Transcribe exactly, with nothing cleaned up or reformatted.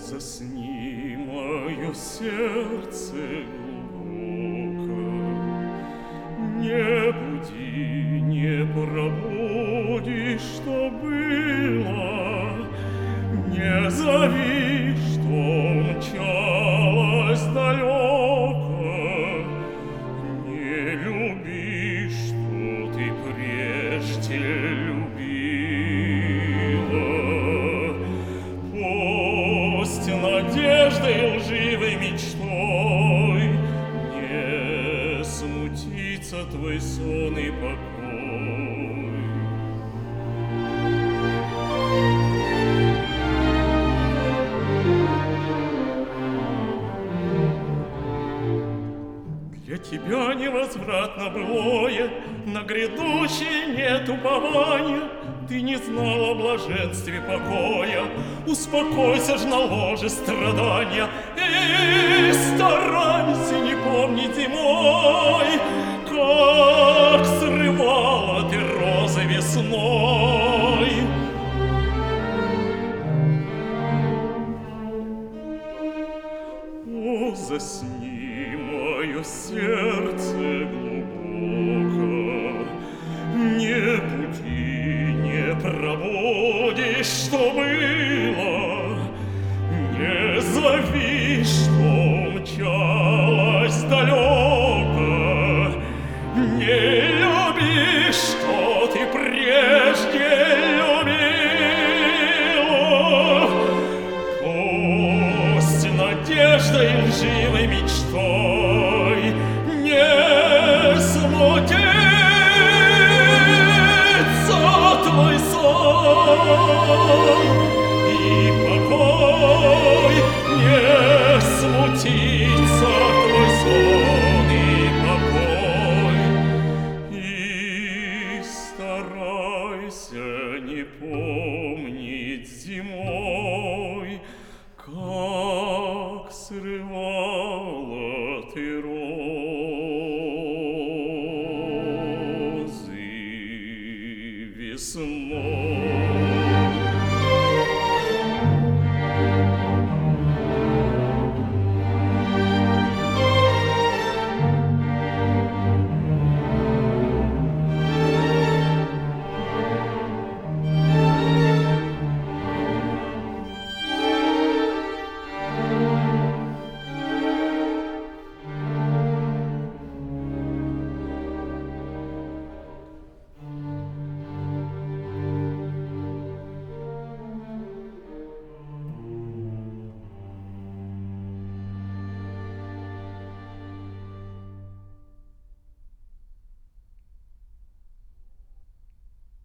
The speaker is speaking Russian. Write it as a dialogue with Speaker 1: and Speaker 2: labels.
Speaker 1: Засни, мое сердце глубоко, не буди, не пробуди, что было, не зови, что мчалось далеко, не люби, что ты прежде любила. Пусть надеждой лживой мечтой не смутится твой сон и покой. Для тебя невозвратно былое, на грядущее нет упования. Ты не знал о блаженстве покоя, успокойся ж на ложе страдания и старайся не помнить зимой, как срывала ты розы весной. О, засни, мое сердце глубоко, не буди, не пробудишь, что было, не зови, что мчалось далеко, не люби, что ты прежде любила. Пусть надеждой лживой мечтой не смутится твой сон и покой, не смутится твой сон и покой. И старайся не помнить зимой, как срывала ты розы весной.